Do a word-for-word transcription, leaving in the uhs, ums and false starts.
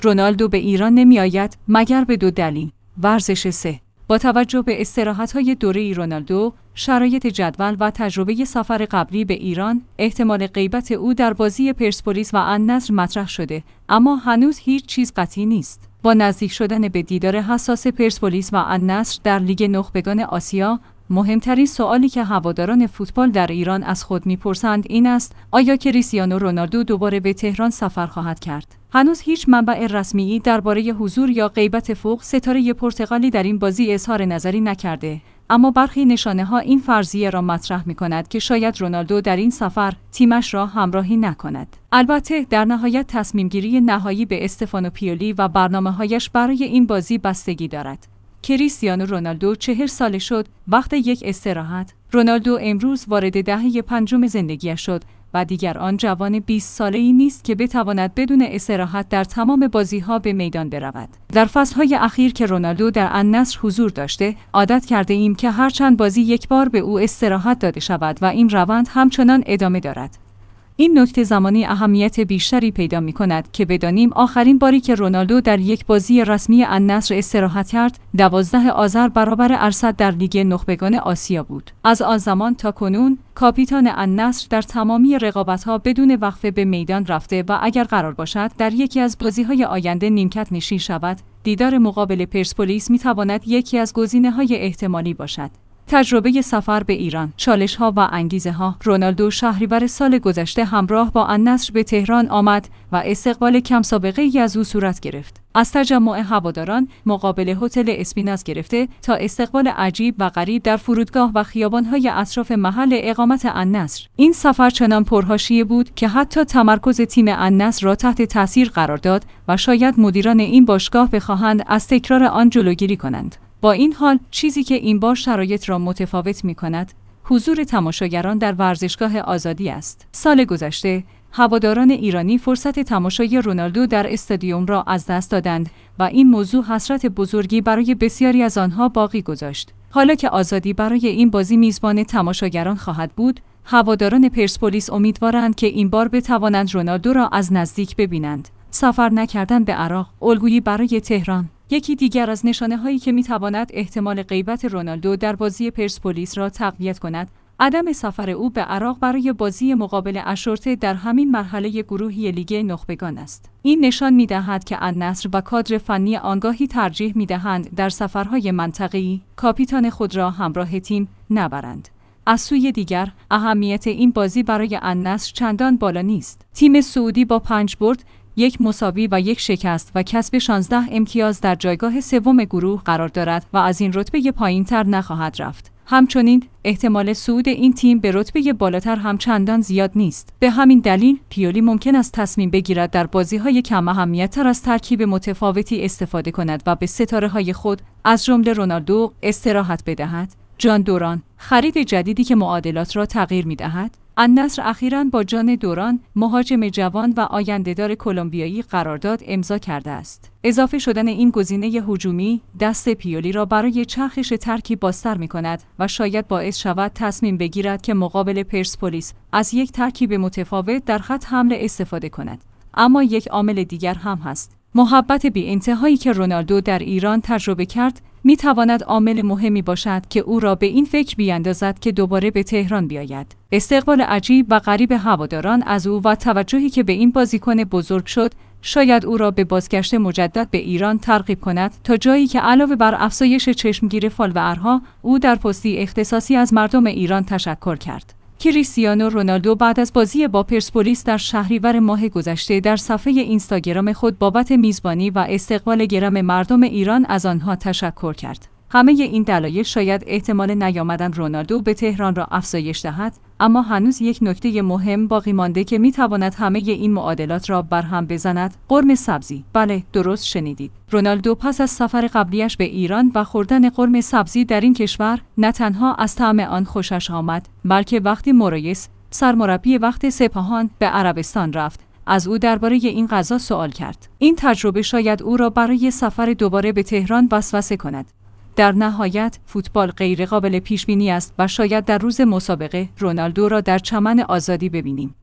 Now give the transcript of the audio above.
رونالدو به ایران نمی آید مگر به دو دلیل. ورزش سه. با توجه به استراحت‌های دوره‌ای رونالدو، شرایط جدول و تجربه سفر قبلی به ایران، احتمال غیبت او در بازی پرسپولیس و النصر مطرح شده، اما هنوز هیچ چیز قطعی نیست. با نزدیک شدن به دیدار حساس پرسپولیس و النصر در لیگ نخبگان آسیا، مهمترین سوالی که هواداران فوتبال در ایران از خود می‌پرسند این است: آیا کریستیانو رونالدو دوباره به تهران سفر خواهد کرد؟ هنوز هیچ منبع رسمی درباره حضور یا غیبت فوق ستاره پرتغالی در این بازی اظهار نظری نکرده، اما برخی نشانه‌ها این فرضیه را مطرح می‌کند که شاید رونالدو در این سفر تیمش را همراهی نکند. البته در نهایت تصمیم‌گیری نهایی به استفانو پیولی و برنامه‌هایش برای این بازی بستگی دارد. کریستیانو رونالدو چهل ساله شد وقت یک استراحت. رونالدو امروز وارد دهه پنجم زندگیش شد و دیگر آن جوان بیست ساله‌ای نیست که بتواند بدون استراحت در تمام بازی‌ها به میدان برود. در فصل‌های اخیر که رونالدو در النصر حضور داشته، عادت کرده ایم که هر چند بازی یک بار به او استراحت داده شود و این روند همچنان ادامه دارد. این نکته زمانی اهمیت بیشتری پیدا می‌کند که بدانیم آخرین باری که رونالدو در یک بازی رسمی النصر استراحت کرد، دوازده آذر برابر ارصد در لیگ نخبگان آسیا بود. از آن زمان تا کنون کاپیتان النصر در تمامی رقابت‌ها بدون وقفه به میدان رفته و اگر قرار باشد در یکی از بازی‌های آینده نیمکت نشین شود، دیدار مقابل پرسپولیس می‌تواند یکی از گزینه‌های احتمالی باشد. تجربه سفر به ایران، چالش‌ها و انگیزه‌ها. رونالدو شهریور سال گذشته همراه با النصر به تهران آمد و استقبال کم سابقه‌ای از او صورت گرفت. از تجمع هواداران مقابل هتل اسپیناز گرفته تا استقبال عجیب و غریب در فرودگاه و خیابان‌های اطراف محل اقامت النصر. این سفر چنان پرحاشیه بود که حتی تمرکز تیم النصر را تحت تاثیر قرار داد و شاید مدیران این باشگاه بخواهند از تکرار آن جلوگیری کنند. با این حال چیزی که این بار شرایط را متفاوت می‌کند، حضور تماشاگران در ورزشگاه آزادی است. سال گذشته هواداران ایرانی فرصت تماشای رونالدو در استادیوم را از دست دادند و این موضوع حسرت بزرگی برای بسیاری از آنها باقی گذاشت. حالا که آزادی برای این بازی میزبان تماشاگران خواهد بود، هواداران پرسپولیس امیدوارند که این بار بتوانند رونالدو را از نزدیک ببینند. سفر نکردن به عراق، الگویی برای تهران. یکی دیگر از نشانه‌هایی که می‌تواند احتمال غیبت رونالدو در بازی پرسپولیس را تقویت کند، عدم سفر او به عراق برای بازی مقابل اشورته در همین مرحله گروهی لیگ نخبگان است. این نشان می‌دهد که النصر و کادر فنی آنگاهی ترجیح می‌دهند در سفرهای منطقه‌ای کاپیتان خود را همراه تیم نبرند. از سوی دیگر، اهمیت این بازی برای النصر چندان بالا نیست. تیم سعودی با پنج برد، یک مساوی و یک شکست و کسب شانزده امتیاز در جایگاه سوم گروه قرار دارد و از این رتبه پایین‌تر نخواهد رفت. همچنین احتمال صعود این تیم به رتبه بالاتر هم چندان زیاد نیست. به همین دلیل پیولی ممکن است تصمیم بگیرد در بازی‌های کم اهمیت‌تر از ترکیب متفاوتی استفاده کند و به ستاره‌های خود از جمله رونالدو استراحت بدهد. جان دوران، خرید جدیدی که معادلات را تغییر می‌دهد. النصر اخیراً با جان دوران، مهاجم جوان و آینده‌دار کلمبیایی قرارداد امضا کرده است. اضافه شدن این گزینه هجومی دست پیولی را برای چرخش ترکیب بازتر می‌کند و شاید باعث شود تصمیم بگیرد که مقابل پرسپولیس از یک ترکیب متفاوت در خط حمله استفاده کند. اما یک عامل دیگر هم هست. محبت بی انتهایی که رونالدو در ایران تجربه کرد می تواند عامل مهمی باشد که او را به این فکر بیاندازد که دوباره به تهران بیاید. استقبال عجیب و غریب هواداران از او و توجهی که به این بازیکن بزرگ شد، شاید او را به بازگشت مجدد به ایران ترغیب کند، تا جایی که علاوه بر افزایش چشمگیر فالوورها، او در پستی اختصاصی از مردم ایران تشکر کرد. کریستیانو رونالدو بعد از بازی با پرسپولیس در شهریور ماه گذشته در صفحه اینستاگرام خود بابت میزبانی و استقبال گرم مردم ایران از آنها تشکر کرد. همه این دلایل شاید احتمال نیامدن رونالدو به تهران را افزایش دهد، اما هنوز یک نکته مهم باقی مانده که میتواند همه این معادلات را برهم بزند: قرمه سبزی. بله، درست شنیدید. رونالدو پس از سفر قبلیش به ایران و خوردن قرمه سبزی در این کشور، نه تنها از طعم آن خوشش آمد، بلکه وقتی موریس، سرمربی وقت سپاهان، به عربستان رفت، از او درباره این غذا سوال کرد. این تجربه شاید او را برای سفر دوباره به تهران وسوسه کند. در نهایت فوتبال غیرقابل پیش بینی است و شاید در روز مسابقه رونالدو را در چمن آزادی ببینیم.